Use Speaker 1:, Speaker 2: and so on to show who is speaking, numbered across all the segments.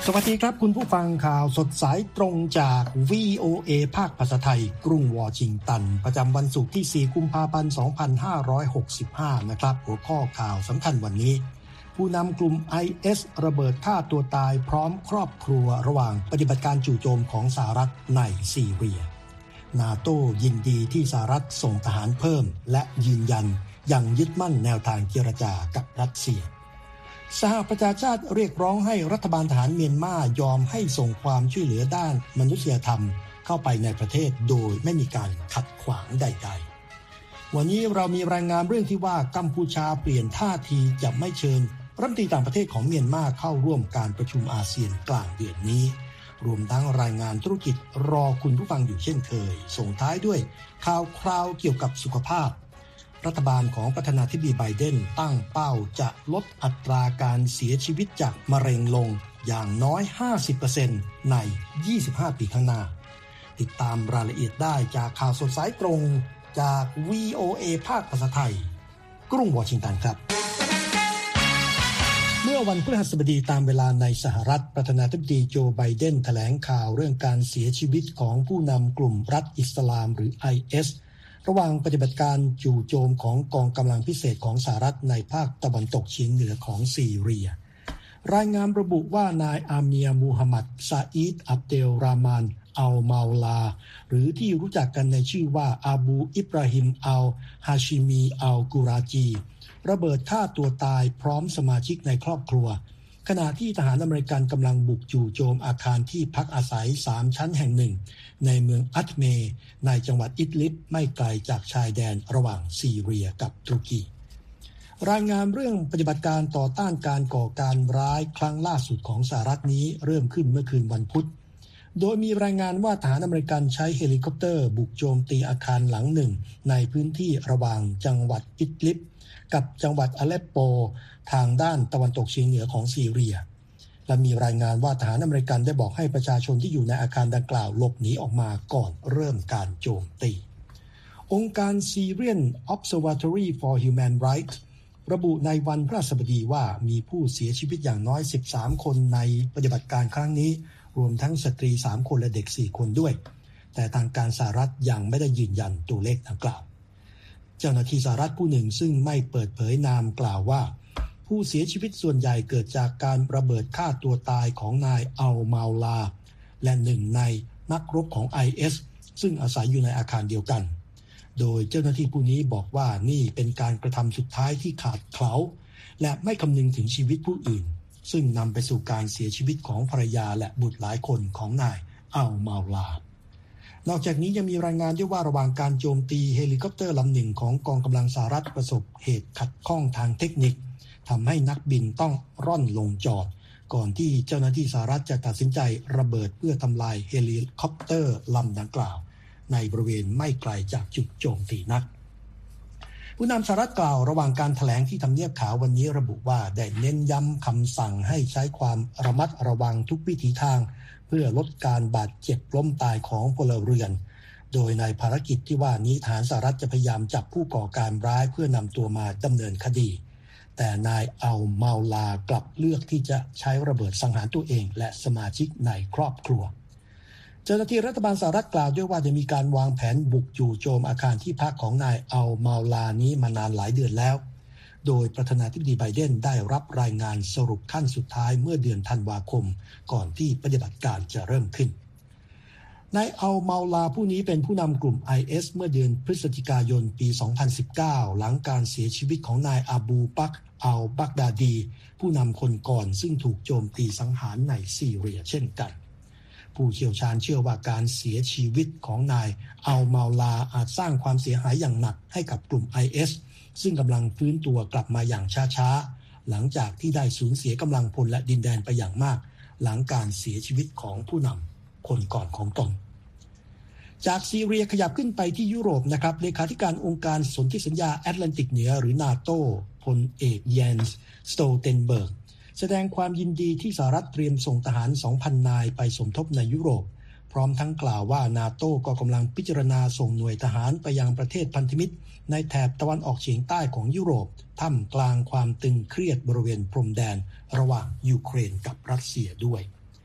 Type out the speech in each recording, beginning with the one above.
Speaker 1: สวัสดีครับคุณผู้ฟังข่าวสดสายตรงจาก VOA ภาคภาษาไทยกรุงวอชิงตันประจำวันศุกร์ที่4กุมภาพันธ์2565นะครับหัวข้อข่าวสำคัญวันนี้ผู้นำกลุ่ม IS ระเบิดฆ่าตัวตายพร้อมครอบครัวระหว่างปฏิบัติการจู่โจมของสหรัฐในซีเรียNATO ยินดีที่สหรัฐส่งทหารเพิ่มและยืนยันยังยึดมั่นแนวทางเจรจากับรัสเซียสหประชาชาติเรียกร้องให้รัฐบาลทหารเมียนมายอมให้ส่งความช่วยเหลือด้านมนุษยธรรมเข้าไปในประเทศโดยไม่มีการขัดขวางใดๆวันนี้เรามีรายงานเรื่องที่ว่ากัมพูชาเปลี่ยนท่าทีจะไม่เชิญรัฐมนตรีต่างประเทศของเมียนมาเข้าร่วมการประชุมอาเซียนกลางเดือนนี้รวมทั้งรายงานธุรกิจรอคุณผู้ฟังอยู่เช่นเคยส่งท้ายด้วยข่าวคราวเกี่ยวกับสุขภาพรัฐบาลของประธานาธิบดีไบเดนตั้งเป้าจะลดอัตราการเสียชีวิตจากมะเร็งลงอย่างน้อย 50% ใน 25 ปีข้างหน้าติดตามรายละเอียดได้จากข่าวสดสายตรงจาก VOA ภาคภาษาไทยกรุงวอชิงตันครับเมื่อวันพฤหัสบดีตามเวลาในสหรัฐประธานาธิบดีโจไบเดนแถลงข่าวเรื่องการเสียชีวิตของผู้นำกลุ่มรัฐอิสลามหรือ ISระหว่างปฏิบัติการจู่โจมของกองกำลังพิเศษของสหรัฐในภาคตะวันตกเฉียงเหนือของซีเรียรายงานระบุว่านายอาเมียมูฮัมหมัดซาอีดอับเดลรามานอัลมาลาหรือที่รู้จักกันในชื่อว่าอาบูอิบราฮิมอัลฮาชิมีอัลกูราจีระเบิดฆ่าตัวตายพร้อมสมาชิกในครอบครัวขณะที่ทหารอเมริกันกำลังบุกจู่โจมอาคารที่พักอาศัย3ชั้นแห่งหนึ่งในเมืองอัตเมในจังหวัดอิดลิบไม่ไกลจากชายแดนระหว่างซีเรียกับตุรกีรายงานเรื่องปฏิบัติการต่อต้านการก่อการร้ายครั้งล่าสุดของสหรัฐนี้เริ่มขึ้นเมื่อคืนวันพุธโดยมีรายงานว่าทหารอเมริกันใช้เฮลิคอปเตอร์บุกโจมตีอาคารหลังหนึ่งในพื้นที่ระหว่างจังหวัดอิดลิบกับจังหวัดอเลปโปทางด้านตะวันตกเฉียงเหนือของซีเรียและมีรายงานว่าทหารอเมริกันได้บอกให้ประชาชนที่อยู่ในอาคารดังกล่าวหลบหนีออกมาก่อนเริ่มการโจมตีองค์การ Syrian Observatory for Human Rights ระบุในวันพฤหัสบดีว่ามีผู้เสียชีวิตอย่างน้อย13คนในปฏิบัติการครั้งนี้รวมทั้งสตรี3คนและเด็ก4คนด้วยแต่ทางการสหรัฐยังไม่ได้ยืนยันตัวเลขดังกล่าวเจ้าหน้าที่สหรัฐผู้หนึ่งซึ่งไม่เปิดเผยนามกล่าวว่าผู้เสียชีวิตส่วนใหญ่เกิดจากการระเบิดฆ่าตัวตายของนายอัลมาลาและหนึ่งในนักรบของ IS ซึ่งอาศัยอยู่ในอาคารเดียวกันโดยเจ้าหน้าที่ผู้นี้บอกว่านี่เป็นการกระทำสุดท้ายที่ขาดเขลาและไม่คำนึงถึงชีวิตผู้อื่นซึ่งนำไปสู่การเสียชีวิตของภรรยาและบุตรหลายคนของนายอัลมาลานอกจากนี้ยังมีรายงานด้วยว่าระหว่างการโจมตีเฮลิคอปเตอร์ลำหนึ่งของกองกำลังสหรัฐประสบเหตุขัดข้องทางเทคนิคทำให้นักบินต้องร่อนลงจอดก่อนที่เจ้าหน้าที่สหรัฐจะตัดสินใจระเบิดเพื่อทำลายเฮลิคอปเตอร์ลำดังกล่าวในบริเวณไม่ไกลจากจุดโจมตีนักผู้นำสหรัฐกล่าวระหว่างการแถลงที่ทำเนียบขาววันนี้ระบุว่าได้เน้นย้ำคำสั่งให้ใช้ความระมัดระวังทุกวิถีทางเพื่อลดการบาดเจ็บล้มตายของพลเรือนโดยในภารกิจที่ว่านี้ทหารสหรัฐจะพยายามจับผู้ก่อการร้ายเพื่อนำตัวมาดำเนินคดีแต่นายอัลมาลากลับเลือกที่จะใช้ระเบิดสังหารตัวเองและสมาชิกในครอบครัวเจ้าหน้าที่รัฐบาลสหรัฐกล่าวด้วยว่าจะมีการวางแผนบุกจู่โจมอาคารที่พักของนายอัลมาลานี้มานานหลายเดือนแล้วโดยประธานาธิบดีไบเดนได้รับรายงานสรุปขั้นสุดท้ายเมื่อเดือนธันวาคมก่อนที่ปฏิบัติการจะเริ่มขึ้นนายอัลมาลาผู้นี้เป็นผู้นำกลุ่ม IS เมื่อเดือนพฤศจิกายนปี 2019 หลังการเสียชีวิตของนายอาบูบักรอัลบักดาดีผู้นำคนก่อนซึ่งถูกโจมตีสังหารในซีเรียเช่นกันผู้เชี่ยวชาญเชื่อว่าการเสียชีวิตของนายอัลมาลาอาจสร้างความเสียหายอย่างหนักให้กับกลุ่ม IS ซึ่งกำลังฟื้นตัวกลับมาอย่างช้าๆหลังจากที่ได้สูญเสียกำลังพลและดินแดนไปอย่างมากหลังการเสียชีวิตของผู้นำคนก่อนของตนจากซีเรียขยับขึ้นไปที่ยุโรปนะครับเลขาธิการองค์การสนธิสัญญาแอตแลนติกเหนือหรือ NATO พลเอกเยนส์สโตเทนเบิร์กแสดงความยินดีที่สหรัฐเตรียมส่งทหาร 2,000 นายไปสมทบในยุโรปพร้อมทั้งกล่าวว่า NATO ก็กำลังพิจารณาส่งหน่วยทหารไปยังประเทศพันธมิตรในแถบตะวันออกเฉียงใต้ของยุโรปท่ามกลางความตึงเครียดบริเวณพรมแดนระหว่างยูเครนกับรัสเซียด้วย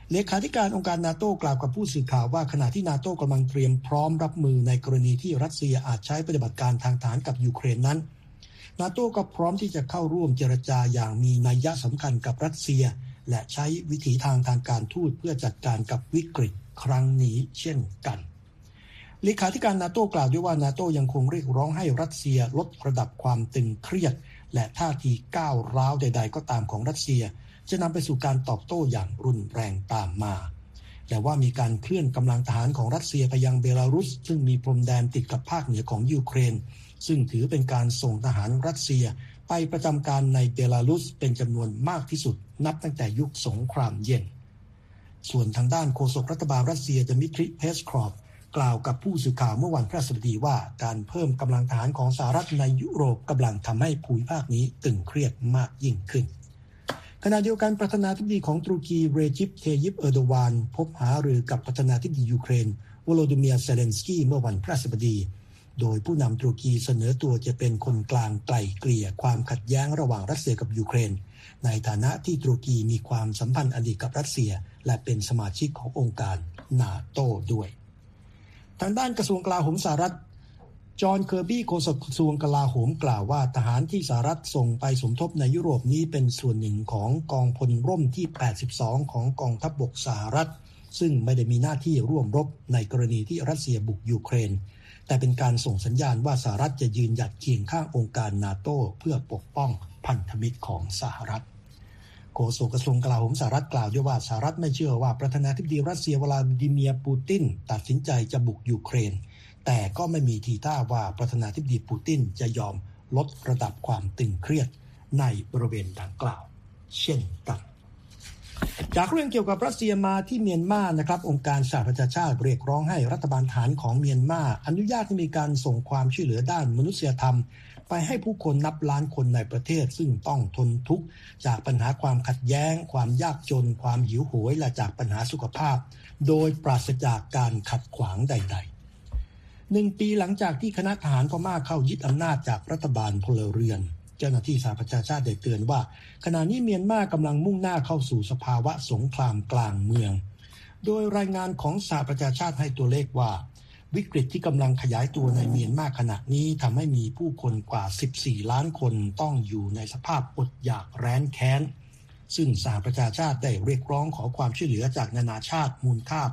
Speaker 1: เลขาธิการองค์การนาโต้กล่าวกับผู้สื่อข่าวว่าขณะที่นาโต้กำลังเตรียมพร้อมรับมือในกรณีที่รัสเซียอาจใช้ปฏิบัติการทางทหารกับยูเครนนั้นนาโต้ก็พร้อมที่จะเข้าร่วมเจรจาอย่างมีนัยยะสำคัญกับรัสเซียและใช้วิถีทางการทูตเพื่อจัดการกับวิกฤตครั้งนี้เช่นกันเลขาธิการนาโต้กล่าวด้วยว่านาโต้ยังคงเรียกร้องให้รัสเซียลดระดับความตึงเครียดและท่าทีก้าวร้าวใดๆก็ตามของรัสเซียจะนำไปสู่การตอบโต้อย่างรุนแรงตามมาแต่ว่ามีการเคลื่อนกำลังทหารของรัสเซียไปยังเบลารุสซึ่งมีพรมแดนติดกับภาคเหนือของยูเครนซึ่งถือเป็นการส่งทหารรัสเซียไปประจำการในเบลารุสเป็นจำนวนมากที่สุดนับตั้งแต่ยุคสงครามเย็นส่วนทางด้านโฆษกรัฐบาลรัสเซียดมิทรี เพสคอฟกล่าวกับผู้สื่อข่าวเมื่อวันพฤหัสบดีว่าการเพิ่มกำลังทหารของสหรัฐในยุโรปกำลังทำให้ภูมิภาคนี้ตึงเครียดมากยิ่งขึ้นขณะเดียวกันประธานาธิบดีของตุรกีเรจิป เทยิป เออร์โดวานพบหารือกับประธานาธิบดียูเครนโวโลดิเมียร์ เซเลนสกี้เมื่อวันพฤหัสบดีโดยผู้นำตุรกีเสนอตัวจะเป็นคนกลางไกล่เกลี่ยความขัดแย้งระหว่างรัสเซียกับยูเครนในฐานะที่ตุรกีมีความสัมพันธ์อดีตกับรัสเซียและเป็นสมาชิกขององค์การนาโต้ด้วยทางด้านกระทรวงกลาโหมสหรัฐจอห์น เคอร์บี้โฆษกกระทรวงกลาโหมกล่าวว่าทหารที่สหรัฐส่งไปสมทบในยุโรปนี้เป็นส่วนหนึ่งของกองพลร่มที่82ของกองทัพบกสหรัฐซึ่งไม่ได้มีหน้าที่ร่วมรบในกรณีที่รัสเซียบุกยูเครนแต่เป็นการส่งสัญญาณว่าสหรัฐจะยืนหยัดเคียงข้างองค์การนาโต้เพื่อปกป้องพันธมิตรของสหรัฐโฆษกกระทรวงกลาโหมสหรัฐกล่าวด้วยว่าสหรัฐไม่เชื่อว่าประธานาธิบดีรัสเซียวลาดิเมียร์ปูตินตัดสินใจจะบุกยูเครนแต่ก็ไม่มีทีท่าว่าประธานาธิบดีปูตินจะยอมลดระดับความตึงเครียดในบริเวณดังกล่าวเช่นกันจากเรื่องเกี่ยวกับรัสเซียมาที่เมียนมานะครับองค์การสหประชาชาติเรียกร้องให้รัฐบาลทหารของเมียนมาอนุญาตให้มีการส่งความช่วยเหลือด้านมนุษยธรรมไปให้ผู้คนนับล้านคนในประเทศซึ่งต้องทนทุกข์จากปัญหาความขัดแย้งความยากจนความหิวโหยและจากปัญหาสุขภาพโดยปราศจากการขัดขวางใดๆ1 ปีหลังจากที่คณะทหารพม่าเข้ายึดอำนาจจากรัฐบาลพลเรือนเจ้าหน้าที่สหประชาชาติได้เตือนว่าขณะนี้เมียนมากำลังมุ่งหน้าเข้าสู่สภาวะสงครามกลางเมืองโดยรายงานของสหประชาชาติให้ตัวเลขว่าวิกฤตที่กำลังขยายตัวในเมียนมาขณะนี้ทำให้มีผู้คนกว่า14ล้านคนต้องอยู่ในสภาพอดอยากแร้นแค้นซึ่งสหประชาชาติได้เรียกร้องขอความช่วยเหลือจากนานาชาติมูลค่า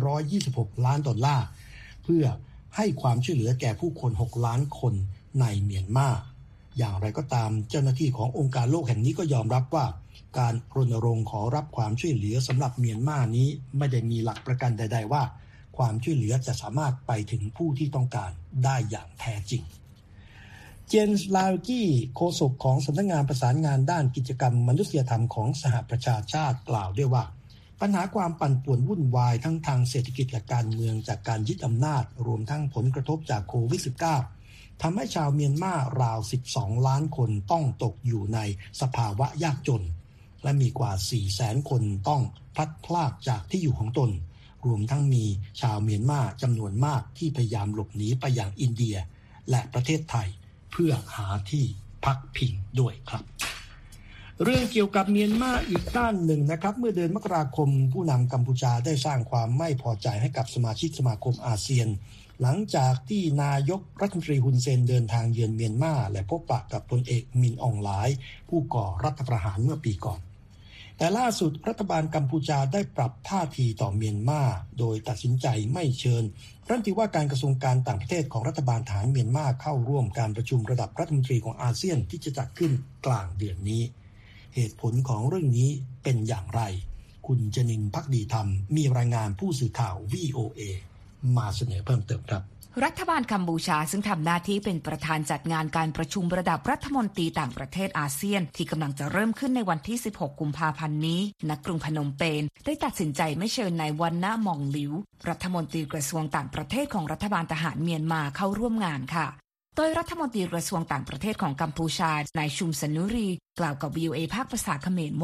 Speaker 1: $826 ล้านเพื่อให้ความช่วยเหลือแก่ผู้คน6ล้านคนในเมียนมาอย่างไรก็ตามเจ้าหน้าที่ขององค์การโลกแห่งนี้ก็ยอมรับว่าการรณรงค์ขอรับความช่วยเหลือสำหรับเมียนมานี้ไม่ได้มีหลักประกันใดๆว่าความช่วยเหลือจะสามารถไปถึงผู้ที่ต้องการได้อย่างแท้จริงเจนส์ ลาลกี้โฆษกของสำนักงานประสานงานด้านกิจกรรมมนุษยธรรมของสหประชาชาติกล่าวด้วยว่าปัญหาความปั่นป่วนวุ่นวายทั้งทางเศรษฐกิจและการเมืองจากการยึดอำนาจรวมทั้งผลกระทบจากโควิด -19 ทำให้ชาวเมียนมาราว12ล้านคนต้องตกอยู่ในสภาวะยากจนและมีกว่า 400,000 คนต้องพลัดพรากจากที่อยู่ของตนรวมทั้งมีชาวเมียนมาจำนวนมากที่พยายามหลบหนีไปยังอินเดียและประเทศไทยเพื่อหาที่พักพิงด้วยครับเรื่องเกี่ยวกับเมียนมาอีกด้านหนึ่งนะครับเมื่อเดือนมกราคมผู้นำกัมพูชาได้สร้างความไม่พอใจให้กับสมาชิกสมาคมอาเซียนหลังจากที่นายกรัฐมนตรีฮุนเซนเดินทางเยือนเมียนมาและพบปะกับพลเอกมินอองหลายผู้ก่อรัฐประหารเมื่อปีก่อนแต่ล่าสุดรัฐบาลกัมพูชาได้ปรับท่าทีต่อเมียนมาโดยตัดสินใจไม่เชิญรัฐมนตรีว่าการกระทรวงการต่างประเทศของรัฐบาลทหารเมียนมาเข้าร่วมการประชุมระดับรัฐมนตรีของอาเซียนที่จะจัดขึ้นกลางเดือนนี้เหตุผลของเรื่องนี้เป็นอย่างไรคุณจนินทร์ ภักดีธรรมมีรายงานผู้สื่อข่าว VOA มาเสนอเพิ่มเติมครับ
Speaker 2: รัฐบาลกัมพูชาซึ่งทำหน้าที่เป็นประธานจัดงานการประชุมระดับรัฐมนตรีต่างประเทศอาเซียนที่กำลังจะเริ่มขึ้นในวันที่16กุมภาพันธ์นี้ณกรุงพนมเปญได้ตัดสินใจไม่เชิญนายวันนะมองหลิวรัฐมนตรีกระทรวงต่างประเทศของรัฐบาลทหารเมียนมาเข้าร่วมงานค่ะโดยรัฐมนตรีกระทรวงต่างประเทศของกัมพูชานายชุมสนุรีกล่าวกับ VOA ภาคภาษาเขมรว่า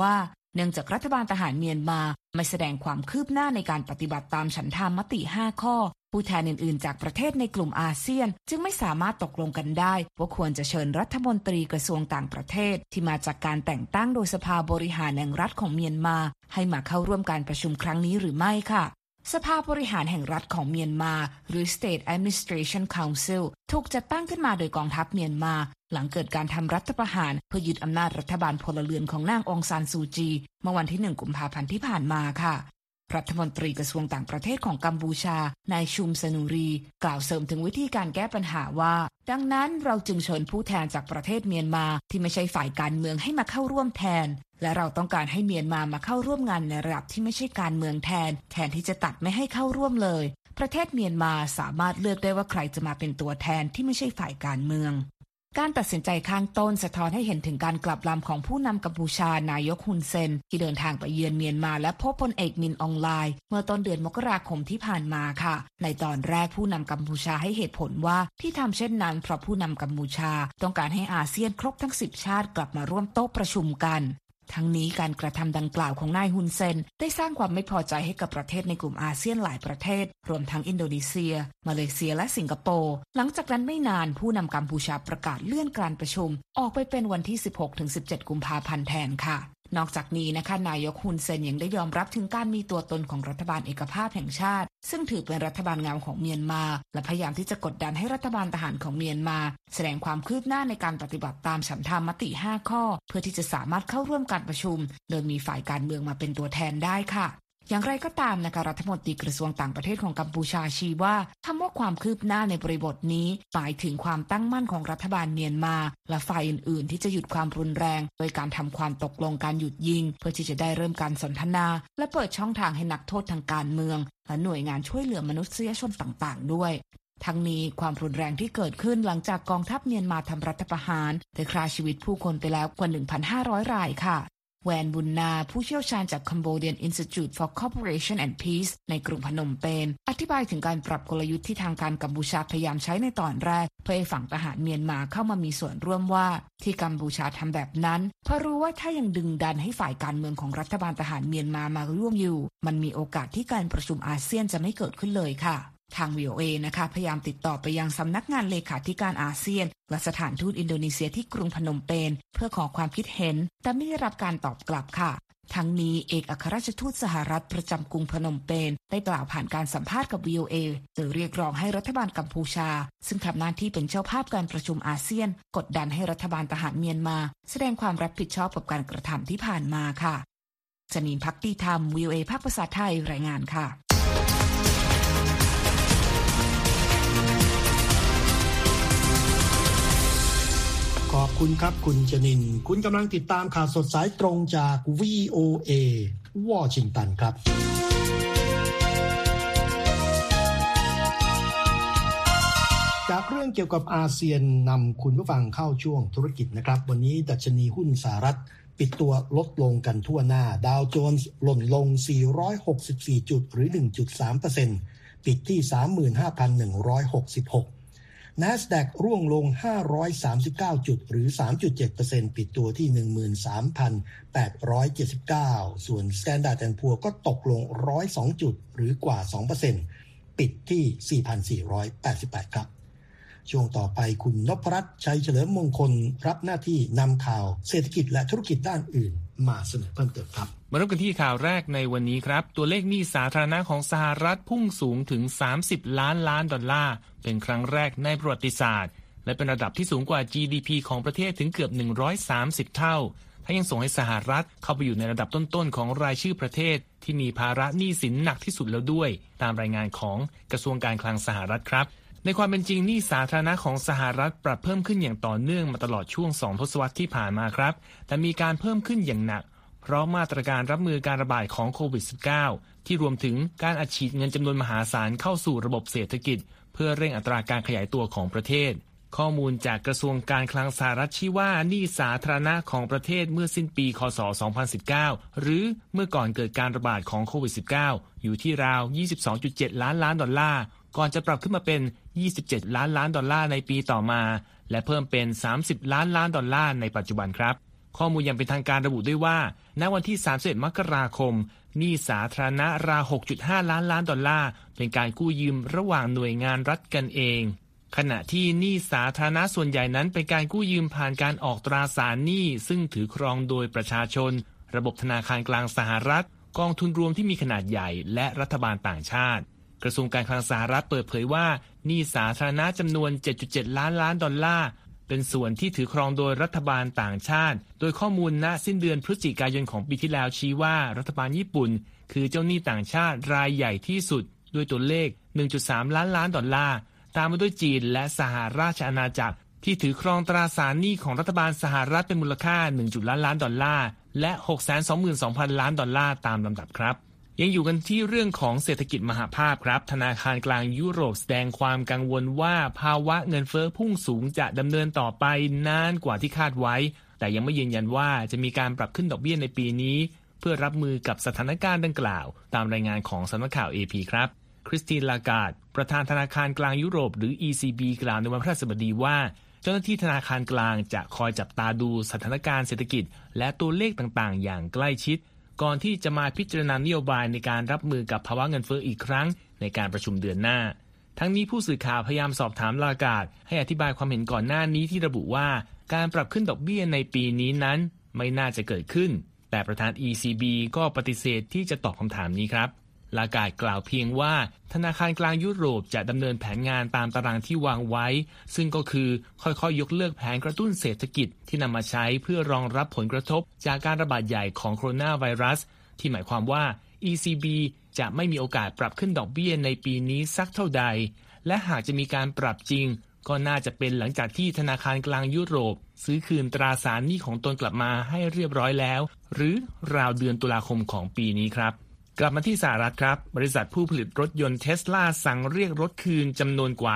Speaker 2: เนื่องจากรัฐบาลทหารเมียนมาไม่แสดงความคืบหน้าในการปฏิบัติตามฉันทามติ5ข้อผู้แทนอื่นๆจากประเทศในกลุ่มอาเซียนจึงไม่สามารถตกลงกันได้ว่าควรจะเชิญรัฐมนตรีกระทรวงต่างประเทศที่มาจากการแต่งตั้งโดยสภาบริหารแห่งรัฐของเมียนมาให้มาเข้าร่วมการประชุมครั้งนี้หรือไม่ค่ะสภาบริหารแห่งรัฐของเมียนมาหรือ State Administration Council ถูกจัดตั้งขึ้นมาโดยกองทัพเมียนมาหลังเกิดการทำรัฐประหารเพื่อยึดอำนาจรัฐบาลพลเรือนของนางองซานซูจีเมื่อวันที่1 กุมภาพันธ์ที่ผ่านมาค่ะรัฐมนตรีกระทรวงต่างประเทศของกัมพูชานายชุมสนุรีกล่าวเสริมถึงวิธีการแก้ปัญหาว่าดังนั้นเราจึงเชิญผู้แทนจากประเทศเมียนมาที่ไม่ใช่ฝ่ายการเมืองให้มาเข้าร่วมแทนและเราต้องการให้เมียนมาเข้าร่วมงานในระดับที่ไม่ใช่การเมืองแทนที่จะตัดไม่ให้เข้าร่วมเลยประเทศเมียนมาสามารถเลือกได้ว่าใครจะมาเป็นตัวแทนที่ไม่ใช่ฝ่ายการเมืองการตัดสินใจข้างต้นสะท้อนให้เห็นถึงการกลับลำของผู้นำกัมพูชานายกฮุนเซนที่เดินทางไปเยือนเมียนมาและพบพลเอกมินอองไลน์เมื่อต้นเดือนมกราคมที่ผ่านมาค่ะในตอนแรกผู้นำกัมพูชาให้เหตุผลว่าที่ทำเช่นนั้นเพราะผู้นำกัมพูชาต้องการให้อาเซียนครบทั้ง10ชาติกลับมาร่วมโต๊ะประชุมกันทั้งนี้การกระทำดังกล่าวของนายฮุนเซนได้สร้างความไม่พอใจให้กับประเทศในกลุ่มอาเซียนหลายประเทศรวมทั้งอินโดนีเซียมาเลเซียและสิงคโปร์หลังจากนั้นไม่นานผู้นำกัมพูชาประกาศเลื่อนการประชุมออกไปเป็นวันที่ 16-17 กุมภาพันธ์แทนค่ะนอกจากนี้นะคะนายกฮุนเซนยังได้ยอมรับถึงการมีตัวตนของรัฐบาลเอกภาพแห่งชาติซึ่งถือเป็นรัฐบาลเงาของเมียนมาและพยายามที่จะกดดันให้รัฐบาลทหารของเมียนมาแสดงความคืบหน้าในการปฏิบัติตามฉันทามติ5ข้อเพื่อที่จะสามารถเข้าร่วมการประชุมโดยมีฝ่ายการเมืองมาเป็นตัวแทนได้ค่ะอย่างไรก็ตามนะคะรัฐมนตรีกระทรวงต่างประเทศของกัมพูชาชี้ว่าคำว่าความคืบหน้าในบริบทนี้หมายถึงความตั้งมั่นของรัฐบาลเมียนมาและฝ่ายอื่นๆที่จะหยุดความรุนแรงโดยการทำความตกลงการหยุดยิงเพื่อที่จะได้เริ่มการสนทนาและเปิดช่องทางให้นักโทษทางการเมืองและหน่วยงานช่วยเหลือมนุษยชนต่างๆด้วยทั้งนี้ความรุนแรงที่เกิดขึ้นหลังจากกองทัพเมียนมาทำรัฐประหารได้ฆ่าชีวิตผู้คนไปแล้วกว่า 1,500 รายค่ะแวนบุญนาผู้เชี่ยวชาญจาก Cambodian Institute for Cooperation and Peace ในกรุงพนมเปญอธิบายถึงการปรับกลยุทธ์ที่ทางการกัมพูชาพยายามใช้ในตอนแรกเพื่อให้ฝั่งทหารเมียนมาเข้ามามีส่วนร่วมว่าที่กัมพูชาทำแบบนั้นเพราะรู้ว่าถ้ายังดึงดันให้ฝ่ายการเมืองของรัฐบาลทหารเมียนมาร่วมอยู่มันมีโอกาสที่การประชุมอาเซียนจะไม่เกิดขึ้นเลยค่ะทาง VOA นะคะพยายามติดต่อไปยังสำนักงานเลขาธิการอาเซียนและสถานทูตอินโดนีเซียที่กรุงพนมเปญเพื่อขอความคิดเห็นแต่ไม่ได้รับการตอบกลับค่ะทั้งนี้เอกอัครราชทูตสหรัฐประจำกรุงพนมเปญได้กล่าวผ่านการสัมภาษณ์กับ VOA โดยเรียกร้องให้รัฐบาลกัมพูชาซึ่งทำหน้าที่เป็นเจ้าภาพการประชุมอาเซียนกดดันให้รัฐบาลทหารเมียนมาแสดงความรับผิดชอบกับการกระทำที่ผ่านมาค่ะจนีนภักดีธรรม VOA ภาคภาษาไทยรายงานค่ะ
Speaker 1: ขอบคุณครับคุณจนินคุณกำลังติดตามข่าวสดสายตรงจาก VOA วอชิงตันครับจากเรื่องเกี่ยวกับอาเซียนนำคุณผู้ฟังเข้าช่วงธุรกิจนะครับวันนี้ดัชนีหุ้นสหรัฐปิดตัวลดลงกันทั่วหน้าดาวโจนส์หล่นลง464จุดหรือ 1.3% ปิดที่ 35,166NASDAQ ร่วงลง539จุดหรือ 3.7% ปิดตัวที่ 13,879 ส่วน Standard & Poor's ก็ตกลง102จุดหรือกว่า 2% ปิดที่ 4,488 ครับช่วงต่อไปคุณนพรัตน์ชัยเฉลิมมงคลรับหน้าที่นำข่าวเศรษฐกิจและธุรกิจด้านอื่นมาเสนอเพิ่มเติมครับ
Speaker 3: มาเริ่มกันที่ข่าวแรกในวันนี้ครับตัวเลขหนี้สาธารณะของสหรัฐพุ่งสูงถึง$30 ล้านเป็นครั้งแรกในประวัติศาสตร์และเป็นระดับที่สูงกว่า GDP ของประเทศถึงเกือบ130เท่าทั้งยังส่งให้สหรัฐเข้าไปอยู่ในระดับต้นๆของรายชื่อประเทศที่มีภาระหนี้สินหนักที่สุดแล้วด้วยตามรายงานของกระทรวงการคลังสหรัฐครับในความเป็นจริงหนี้สาธารณะของสหรัฐปรับเพิ่มขึ้นอย่างต่อเนื่องมาตลอดช่วง2ทศวรรษที่ผ่านมาครับแต่มีการเพิ่มขึ้นอย่างหนักเพราะมาตรการรับมือการระบาดของโควิด -19 ที่รวมถึงการอัดฉีดเงินจำนวนมหาศาลเข้าสู่ระบบเศรษฐกิจเพื่อเร่งอัตราการขยายตัวของประเทศข้อมูลจากกระทรวงการคลังสหรัฐชี้ว่าหนี้สาธารณะของประเทศเมื่อสิ้นปีคศ2019หรือเมื่อก่อนเกิดการระบาดของโควิด -19 อยู่ที่ราว 22.7 ล้านดอลลาร์ก่อนจะปรับขึ้นมาเป็น27 ล้านดอลลาร์ในปีต่อมาและเพิ่มเป็น30 ล้านดอลลาร์ในปัจจุบันครับข้อมูลอย่างเป็นทางการระบุด้วยว่าณวันที่31มกราคมหนี้สาธารณะราว 6.5 ล้านดอลลาร์เป็นการกู้ยืมระหว่างหน่วยงานรัฐกันเองขณะที่หนี้สาธารณะส่วนใหญ่นั้นเป็นการกู้ยืมผ่านการออกตราสารหนี้ซึ่งถือครองโดยประชาชนระบบธนาคารกลางสหรัฐกองทุนรวมที่มีขนาดใหญ่และรัฐบาลต่างชาติกระทรวงการคลังสหรัฐเปิดเผยว่าหนี้สาธารณะจำนวน 7.7 ล้านดอลลาร์เป็นส่วนที่ถือครองโดยรัฐบาลต่างชาติโดยข้อมูลณสิ้นเดือนพฤศจิกายนของปีที่แล้วชี้ว่ารัฐบาลญี่ปุ่นคือเจ้าหนี้ต่างชาติรายใหญ่ที่สุดด้วยตัวเลข 1.3 ล้านดอลลาร์ตามมาด้วยจีนและสหราชอาณาจักรที่ถือครองตราสารหนี้ของรัฐบาลสหรัฐเป็นมูลค่า 1 ล้านดอลลาร์และ 622,000 ล้านดอลลาร์ตามลำดับครับยังอยู่กันที่เรื่องของเศรษฐกิจมหภาคครับธนาคารกลางยุโรปแสดงความกังวลว่าภาวะเงินเฟ้อพุ่งสูงจะดำเนินต่อไปนานกว่าที่คาดไว้แต่ยังไม่ยืนยันว่าจะมีการปรับขึ้นดอกเบี้ยในปีนี้เพื่อรับมือกับสถานการณ์ดังกล่าวตามรายงานของสำนักข่าว AP ครับคริสติน ลาการ์ดประธานธนาคารกลางยุโรปหรือ ECB กล่าวในวันพฤหัสบดีว่าเจ้าหน้าที่ธนาคารกลางจะคอยจับตาดูสถานการณ์เศรษฐกิจและตัวเลขต่างๆอย่างใกล้ชิดก่อนที่จะมาพิจารณานโยบายในการรับมือกับภาวะเงินเฟ้ออีกครั้งในการประชุมเดือนหน้าทั้งนี้ผู้สื่อข่าวพยายามสอบถามลาการ์ดให้อธิบายความเห็นก่อนหน้านี้ที่ระบุว่าการปรับขึ้นดอกเบี้ยในปีนี้นั้นไม่น่าจะเกิดขึ้นแต่ประธาน ECB ก็ปฏิเสธที่จะตอบคำถามนี้ครับลาการ์ดกล่าวเพียงว่าธนาคารกลางยุโรปจะดำเนินแผนงานตามตารางที่วางไว้ซึ่งก็คือค่อยๆ ยกเลิกแผนกระตุ้นเศรษฐกิจที่นำมาใช้เพื่อรองรับผลกระทบจากการระบาดใหญ่ของโคโรนาไวรัสที่หมายความว่า ECB จะไม่มีโอกาสปรับขึ้นดอกเบี้ยในปีนี้สักเท่าใดและหากจะมีการปรับจริงก็น่าจะเป็นหลังจากที่ธนาคารกลางยุโรปซื้อคืนตราสารหนี้ของตนกลับมาให้เรียบร้อยแล้วหรือราวเดือนตุลาคมของปีนี้ครับกลับมาที่สหรัฐครับบริษัทผู้ผลิตรถยนต์ Tesla สั่งเรียกรถคืนจำนวนกว่า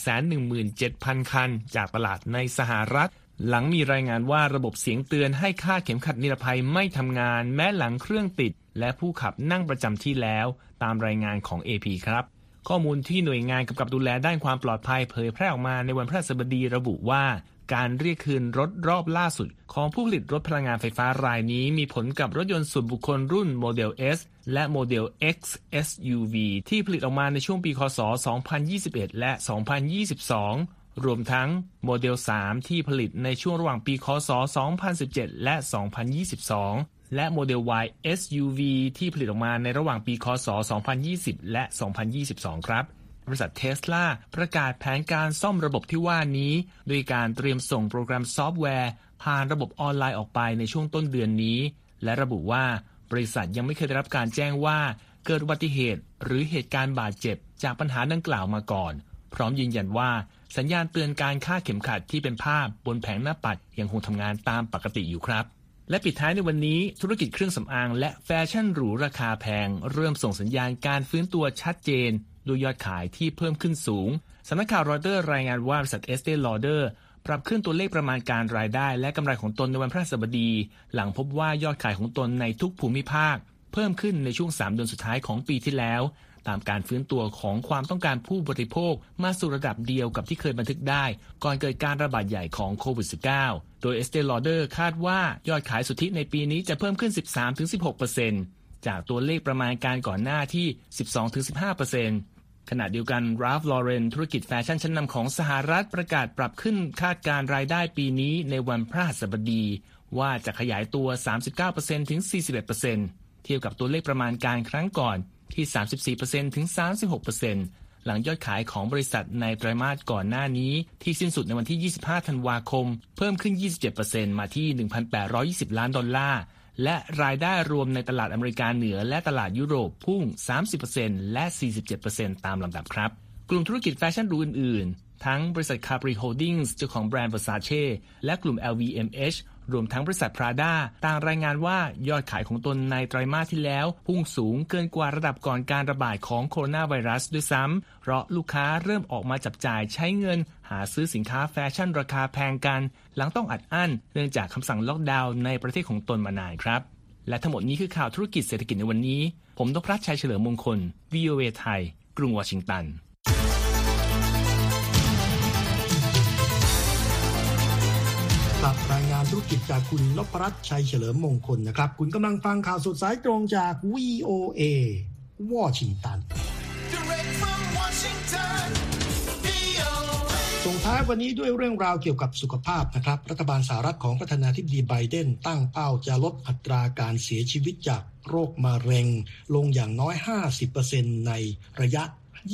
Speaker 3: 817,000 คันจากตลาดในสหรัฐหลังมีรายงานว่าระบบเสียงเตือนให้คาดเข็มขัดนิรภัยไม่ทำงานแม้หลังเครื่องติดและผู้ขับนั่งประจำที่แล้วตามรายงานของ AP ครับข้อมูลที่หน่วยงานกำกับดูแลด้านความปลอดภัยเผยแพร่ออกมาในวันพฤหัสบดีระบุว่าการเรียกคืนรถรอบล่าสุดของผู้ผลิตรถพลังงานไฟฟ้ารายนี้มีผลกับรถยนต์ส่วนบุคคลรุ่นโมเดล S และโมเดล X SUV ที่ผลิตออกมาในช่วงปีคศ 2021 และ 2022 รวมทั้งโมเดล 3 ที่ผลิตในช่วงระหว่างปีคศ 2017 และ 2022 และโมเดล Y SUV ที่ผลิตออกมาในระหว่างปีคศ 2020 และ 2022 ครับบริษัท Tesla ประกาศแผนการซ่อมระบบที่ว่านี้โดยการเตรียมส่งโปรแกรมซอฟต์แวร์ผ่านระบบออนไลน์ออกไปในช่วงต้นเดือนนี้และระบุว่าบริษัทยังไม่เคยได้รับการแจ้งว่าเกิดอุบัติเหตุหรือเหตุการณ์บาดเจ็บจากปัญหาดังกล่าวมาก่อนพร้อมยืนยันว่าสัญญาณเตือนการคาดเข็มขัดที่เป็นภาพบนแผงหน้าปัดยังคงทำงานตามปกติอยู่ครับและปิดท้ายในวันนี้ธุรกิจเครื่องสำอางและแฟชั่นหรูราคาแพงเริ่มส่งสัญญาณการฟื้นตัวชัดเจนด้วยยอดขายที่เพิ่มขึ้นสูงสำนักข่าวรอยเตอร์รายงานว่าบริษัท Estée Lauder ปรับขึ้นตัวเลขประมาณการรายได้และกำไรของตนในวันพฤหัสบดีหลังพบว่ายอดขายของตนในทุกภูมิภาคเพิ่มขึ้นในช่วง3 เดือนสุดท้ายของปีที่แล้วตามการฟื้นตัวของความต้องการผู้บริโภคมาสู่ระดับเดียวกับที่เคยบันทึกได้ก่อนเกิดการระบาดใหญ่ของโควิด -19 โดย Estée Lauder คาดว่ายอดขายสุทธิในปีนี้จะเพิ่มขึ้น 13-16% จากตัวเลขประมาณการก่อนหน้าที่ 12-15%ขณะเดียวกัน Ralph Lauren ธุรกิจแฟชั่นชั้นนำของสหรัฐประกาศปรับขึ้นคาดการรายได้ปีนี้ในวันพฤหัสบดีว่าจะขยายตัว 39%-41% เทียบกับตัวเลขประมาณการครั้งก่อนที่ 34%-36% หลังยอดขายของบริษัทในไตรมาสก่อนหน้านี้ที่สิ้นสุดในวันที่ 25 ธันวาคมเพิ่มขึ้น 27% มาที่ 1,820 ล้านดอลลาร์และรายได้รวมในตลาดอเมริกาเหนือและตลาดยุโรปพุ่ง 30% และ 47% ตามลำดับครับกลุ่มธุรกิจแฟชั่นหรูอื่นๆทั้งบริษัท Capri Holdings เจ้าของแบรนด์ Versace และกลุ่ม LVMH รวมทั้งบริษัท Prada ต่างรายงานว่ายอดขายของตนในไตรมาสที่แล้วพุ่งสูงเกินกว่าระดับก่อนการระบาดของโคโรนาไวรัสด้วยซ้ำเพราะลูกค้าเริ่มออกมาจับจ่ายใช้เงินหาซื้อสินค้าแฟชั่นราคาแพงกันหลังต้องอัดอั้นเนื่องจากคำสั่งล็อกดาวน์ในประเทศของตนมานานครับและทั้งหมดนี้คือข่าวธุรกิจเศรษฐกิจในวันนี้ผมนพรัตน์ชัยเฉลิมมงคล VOA ไทยกรุงวอชิงตัน
Speaker 1: รายงานานธุรกิจจากคุณนพรัตน์ชัยเฉลิมมงคลนะครับคุณกำลังฟังข่าวสดสายตรงจาก VOA วอชิงตันส่งท้ายวันนี้ด้วยเรื่องราวเกี่ยวกับสุขภาพนะครับรัฐบาลสหรัฐของประธานาธิบดีไบเดนตั้งเป้าจะลดอัตราการเสียชีวิตจากโรคมะเร็งลงอย่างน้อย 50% ในระยะ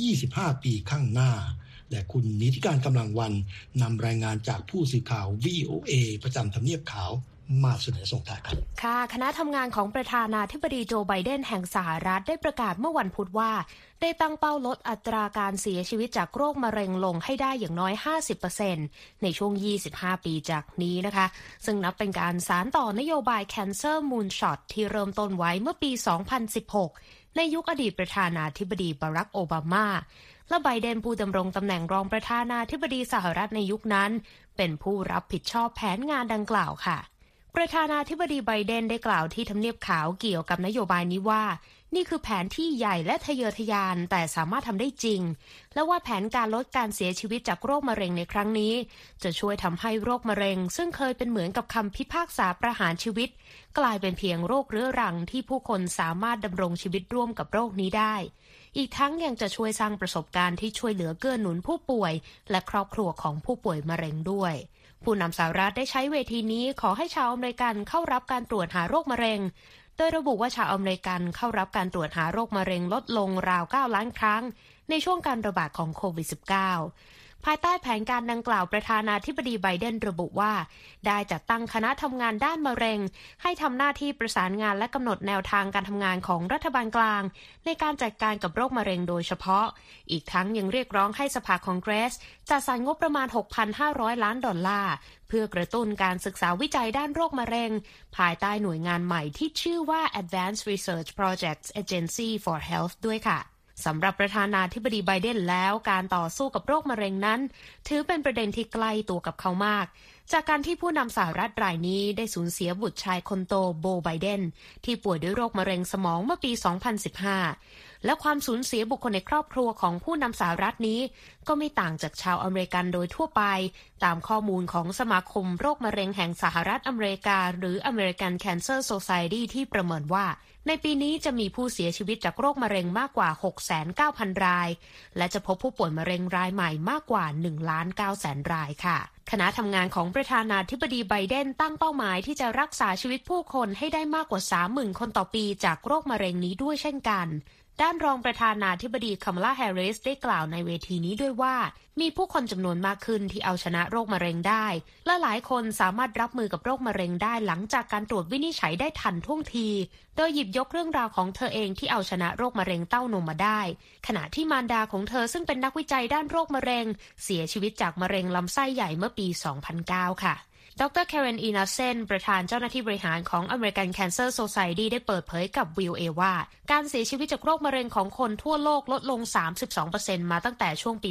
Speaker 1: 25 ปีข้างหน้าและคุณนิติการกำลังวันนำรายงานจากผู้สื่อข่าว VOA ประจำทำเนียบขาวมาเสนอส่งท้ายครับ
Speaker 4: ค่ะคณะทำงานของประธานาธิบดีโจไบเดนแห่งสหรัฐได้ประกาศเมื่อวันพุธว่าได้ตั้งเป้าลดอัตราการเสียชีวิตจากโรคมะเร็งลงให้ได้อย่างน้อย 50% ในช่วง 25 ปีจากนี้นะคะซึ่งนับเป็นการสานต่อนโยบาย Cancer Moonshot ที่เริ่มต้นไว้เมื่อปี 2016 ในยุคอดีตประธานาธิบดีบารักโอบามาและไบเดนผู้ดำรงตำแหน่งรองประธานาธิบดีสหรัฐในยุคนั้นเป็นผู้รับผิดชอบแผนงานดังกล่าวค่ะประธานาธิบดีไบเดนได้กล่าวที่ทำเนียบขาวเกี่ยวกับนโยบายนี้ว่านี่คือแผนที่ใหญ่และทะเยอทะยานแต่สามารถทำได้จริงและว่าแผนการลดการเสียชีวิตจากโรคมะเร็งในครั้งนี้จะช่วยทำให้โรคมะเร็งซึ่งเคยเป็นเหมือนกับคำพิพากษาประหารชีวิตกลายเป็นเพียงโรคเรื้อรังที่ผู้คนสามารถดำรงชีวิตร่วมกับโรคนี้ได้อีกทั้งยังจะช่วยสร้างประสบการณ์ที่ช่วยเหลือเกื้อหนุนผู้ป่วยและครอบครัวของผู้ป่วยมะเร็งด้วยผู้นำสหรัฐได้ใช้เวทีนี้ขอให้ชาวอเมริกันเข้ารับการตรวจหาโรคมะเร็งโดยระบุว่าชาวอเมริกันเข้ารับการตรวจหาโรคมะเร็งลดลงราว 9 ล้านครั้งในช่วงการระบาดของโควิด -19 ภายใต้แผนการดังกล่าวประธานาธิบดีไบเดนระบุว่าได้จัดตั้งคณะทำงานด้านมะเร็งให้ทำหน้าที่ประสานงานและกำหนดแนวทางการทำงานของรัฐบาลกลางในการจัดการกับโรคมะเร็งโดยเฉพาะอีกทั้งยังเรียกร้องให้สภาคองเกรสจัดสรรงบประมาณ 6,500 ล้านดอลลาร์เพื่อกระตุ้นการศึกษาวิจัยด้านโรคมะเร็งภายใต้หน่วยงานใหม่ที่ชื่อว่า Advanced Research Projects Agency for Health ด้วยค่ะสำหรับประธานาธิบดีไบเดนแล้วการต่อสู้กับโรคมะเร็งนั้นถือเป็นประเด็นที่ใกล้ตัวกับเขามากจากการที่ผู้นำสหรัฐรายนี้ได้สูญเสียบุตรชายคนโตโบไบเดนที่ป่วยด้วยโรคมะเร็งสมองเมื่อปี 2015 และความสูญเสียบุคคลในครอบครัวของผู้นำสหรัฐนี้ก็ไม่ต่างจากชาวอเมริกันโดยทั่วไปตามข้อมูลของสมาคมโรคมะเร็งแห่งสหรัฐอเมริกาหรือ American Cancer Society ที่ประเมินว่าในปีนี้จะมีผู้เสียชีวิตจากโรคมะเร็งมากกว่า 6,900,000 รายและจะพบผู้ป่วยมะเร็งรายใหม่มากกว่า 1,900,000 รายค่ะคณะทำงานของประธานาธิบดีไบเดนตั้งเป้าหมายที่จะรักษาชีวิตผู้คนให้ได้มากกว่า 30,000 คนต่อปีจากโรคมะเร็งนี้ด้วยเช่นกันด้านรองประธานาธิบดีคัมลาแฮร์ริสได้กล่าวในเวทีนี้ด้วยว่ามีผู้คนจำนวนมากขึ้นที่เอาชนะโรคมะเร็งได้และหลายคนสามารถรับมือกับโรคมะเร็งได้หลังจากการตรวจวินิจฉัยได้ทันท่วงทีโดยหยิบยกเรื่องราวของเธอเองที่เอาชนะโรคมะเร็งเต้านมมาได้ขณะที่มารดาของเธอซึ่งเป็นนักวิจัยด้านโรคมะเร็งเสียชีวิตจากมะเร็งลำไส้ใหญ่เมื่อปี 2009 ค่ะดร. แคเรน อีนาเซนประธานเจ้าหน้าที่บริหารของ American Cancer Society ได้เปิดเผยกับ VOA ว่าการเสียชีวิตจากโรคมะเร็งของคนทั่วโลกลดลง 32% มาตั้งแต่ช่วงปี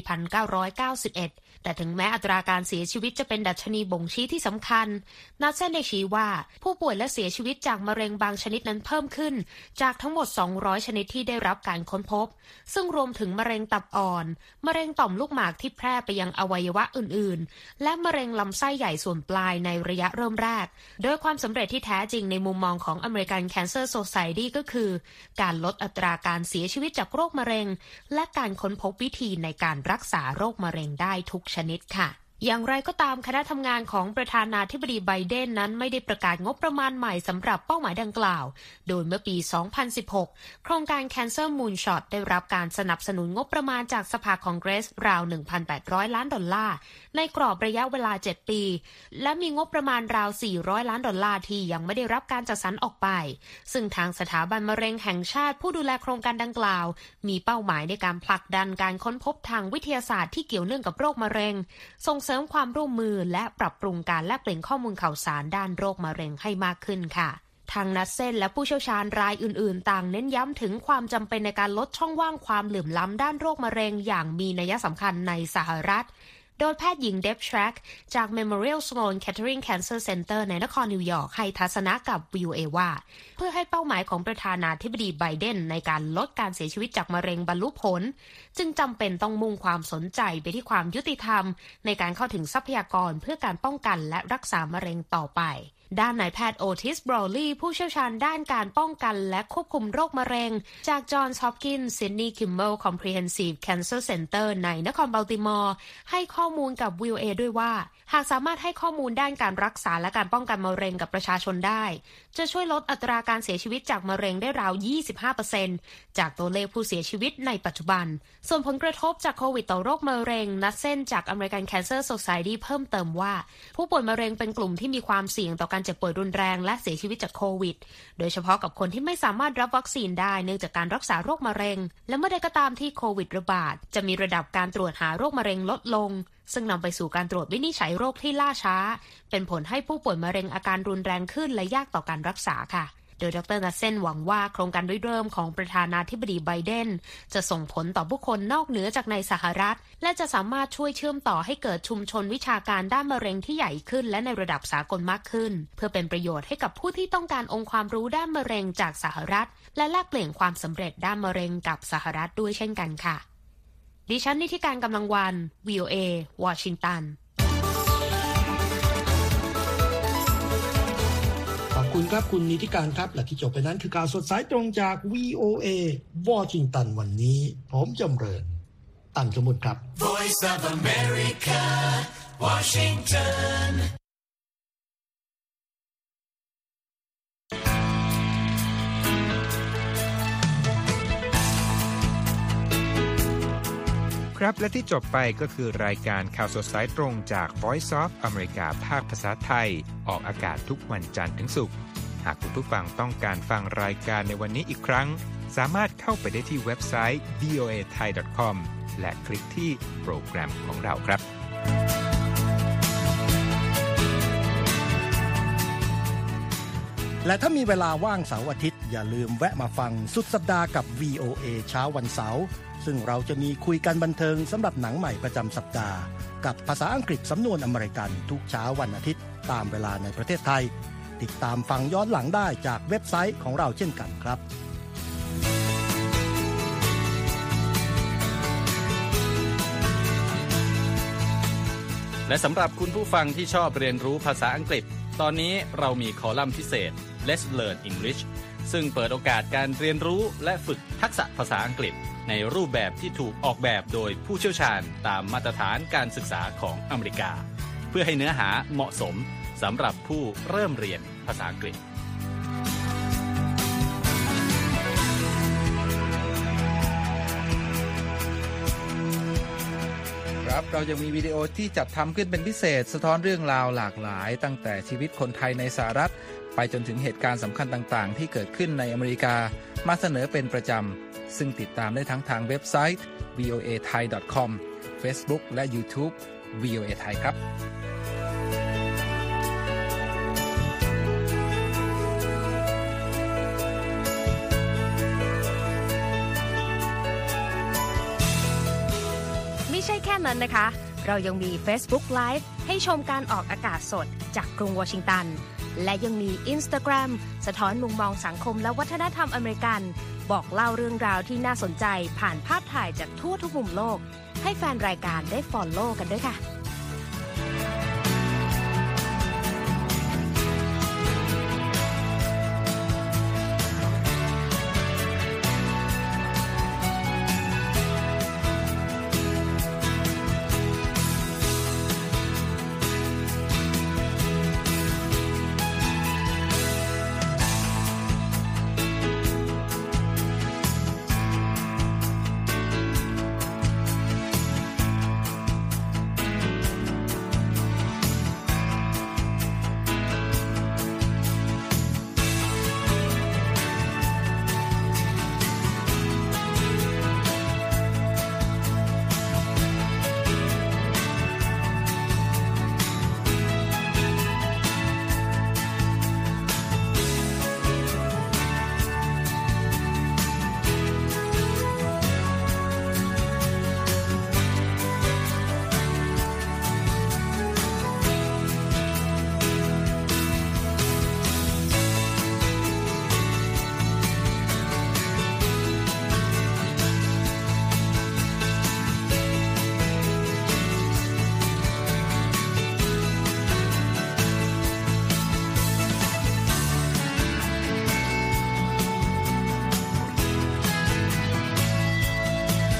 Speaker 4: 1991 แต่ถึงแม้อัตราการเสียชีวิตจะเป็นดัชนีบ่งชี้ที่สำคัญนาเซนได้ชี้ว่าผู้ป่วยและเสียชีวิตจากมะเร็งบางชนิดนั้นเพิ่มขึ้นจากทั้งหมด 200 ชนิดที่ได้รับการค้นพบซึ่งรวมถึงมะเร็งตับอ่อนมะเร็งต่อมลูกหมากที่แพร่ไปยังอวัยวะอื่นๆและมะเร็งลำไส้ใหญ่ส่วนปลายในระยะเริ่มแรกโดยความสำเร็จที่แท้จริงในมุมมองของ American Cancer Society ก็คือการลดอัตราการเสียชีวิตจากโรคมะเร็งและการค้นพบวิธีในการรักษาโรคมะเร็งได้ทุกชนิดค่ะอย่างไรก็ตามคณะทำงานของประธานาธิบดีไบเดนนั้นไม่ได้ประกาศงบประมาณใหม่สำหรับเป้าหมายดังกล่าวโดยเมื่อปี 2016 โครงการ Cancer Moonshot ได้รับการสนับสนุนงบประมาณจากสภาคองเกรสราว 1,800 ล้านดอลลาร์ในกรอบระยะเวลา 7 ปีและมีงบประมาณราว 400 ล้านดอลลาร์ที่ยังไม่ได้รับการจัดสรรออกไปซึ่งทางสถาบันมะเร็งแห่งชาติผู้ดูแลโครงการดังกล่าวมีเป้าหมายในการผลักดันการค้นพบทางวิทยาศาสตร์ที่เกี่ยวเนื่องกับโรคมะเร็งส่งเสริมความร่วมมือและปรับปรุงการแลกเปลี่ยนข้อมูลข่าวสารด้านโรคมะเร็งให้มากขึ้นค่ะทางนัทเซนและผู้เชี่ยวชาญรายอื่นๆต่างเน้นย้ำถึงความจำเป็นในการลดช่องว่างความเหลื่อมล้ำด้านโรคมะเร็งอย่างมีนัยสำคัญในสหรัฐโดยแพทย์หญิงเดฟทรัคจาก Memorial Sloan Kettering Cancer Center ในนครนิวยอร์กให้ทัศนะกับ VOA ว่าเพื่อให้เป้าหมายของประธานาธิบดีไบเดนในการลดการเสียชีวิตจากมะเร็งบรรลุผลจึงจำเป็นต้องมุ่งความสนใจไปที่ความยุติธรรมในการเข้าถึงทรัพยากรเพื่อการป้องกันและรักษามะเร็งต่อไปด้านนายแพทย์โอทิส บราวลีย์ผู้เชี่ยวชาญด้านการป้องกันและควบคุมโรคมะเร็งจากจอห์นส์ ฮอปกินส์ ซิดนีย์ คิมเมล คอมพรีเฮนซีฟ แคนเซอร์ เซ็นเตอร์ ในนครบัลติมอร์ให้ข้อมูลกับ VOA ด้วยว่าหากสามารถให้ข้อมูลด้านการรักษาและการป้องกันมะเร็งกับประชาชนได้จะช่วยลดอัตราการเสียชีวิตจากมะเร็งได้ราว 25% จากตัวเลขผู้เสียชีวิตในปัจจุบันส่วนผลกระทบจากโควิดต่อโรคมะเร็งนัทเซนจาก American Cancer Society เพิ่มเติมว่าผู้ป่วยมะเร็งเป็นกลุ่มที่มีความเสี่ยงต่อการเจ็บป่วยรุนแรงและเสียชีวิตจากโควิดโดยเฉพาะกับคนที่ไม่สามารถรับวัคซีนได้เนื่องจากการรักษาโรคมะเร็งและเมื่อใดก็ตามที่โควิดระบาดจะมีระดับการตรวจหาโรคมะเร็งลดลงซึ่งนำไปสู่การตรวจวินิจฉัยโรคที่ล่าช้าเป็นผลให้ผู้ป่วยมะเร็งอาการรุนแรงขึ้นและยากต่อการรักษาค่ะโดยดร.นัทเซนหวังว่าโครงการริเริ่มของประธานาธิบดีไบเดนจะส่งผลต่อผู้คนนอกเหนือจากในสหรัฐและจะสามารถช่วยเชื่อมต่อให้เกิดชุมชนวิชาการด้านมะเร็งที่ใหญ่ขึ้นและในระดับสากลมากขึ้นเพื่อเป็นประโยชน์ให้กับผู้ที่ต้องการองค์ความรู้ด้านมะเร็งจากสหรัฐและแลกเปลี่ยนความสำเร็จด้านมะเร็งกับสหรัฐด้วยเช่นกันค่ะดิฉันนิติการกำลังวัน VOA วอชิงตัน
Speaker 1: ขอบคุณครับคุณนิติการครับและที่จบไปนั้นคือข่าวสดสายตรงจาก VOA วอชิงตันวันนี้ผมจำเริญตั้นสมุทรครับ Voice of America Washington
Speaker 5: ครับและที่จบไปก็คือรายการข่าวสดสายตรงจาก Voice of America ภาคภาษาไทยออกอากาศทุกวันจันทร์ถึงศุกร์หากคุณผู้ฟังต้องการฟังรายการในวันนี้อีกครั้งสามารถเข้าไปได้ที่เว็บไซต์ voathai.com และคลิกที่โปรแกรมของเราครับ
Speaker 1: และถ้ามีเวลาว่างเสาร์อาทิตย์อย่าลืมแวะมาฟังสุดสัปดาห์กับ VOA เช้าวันเสาร์ซึ่งเราจะมีคุยกันบันเทิงสำหรับหนังใหม่ประจำสัปดาห์กับภาษาอังกฤษสำนวนอเมริกันทุกเช้าวันอาทิตย์ตามเวลาในประเทศไทยติดตามฟังย้อนหลังได้จากเว็บไซต์ของเราเช่นกันครับ
Speaker 6: และสำหรับคุณผู้ฟังที่ชอบเรียนรู้ภาษาอังกฤษตอนนี้เรามีคอลัมน์พิเศษ Let's Learn English ซึ่งเปิดโอกาสการเรียนรู้และฝึกทักษะภาษาอังกฤษในรูปแบบที่ถูกออกแบบโดยผู้เชี่ยวชาญตามมาตรฐานการศึกษาของอเมริกาเพื่อให้เนื้อหาเหมาะสมสำหรับผู้เริ่มเรียนภาษาอังกฤษ
Speaker 5: ครับเรายังมีวิดีโอที่จัดทำขึ้นเป็นพิเศษสะท้อนเรื่องราวหลากหลายตั้งแต่ชีวิตคนไทยในสหรัฐไปจนถึงเหตุการณ์สำคัญต่างๆที่เกิดขึ้นในอเมริกามาเสนอเป็นประจำซึ่งติดตามได้ทั้งทางเว็บไซต์ voathai.com Facebook และ YouTube VOA Thai ครับ
Speaker 4: ไม่ใช่แค่นั้นนะคะเรายังมี Facebook Live ให้ชมการออกอากาศสดจากกรุงวอชิงตันและยังมี Instagram สะท้อนมุมมองสังคมและวัฒนธรรมอเมริกันบอกเล่าเรื่องราวที่น่าสนใจผ่านภาพถ่ายจากทั่วทุกมุมโลกให้แฟนรายการได้ follow กันด้วยค่ะ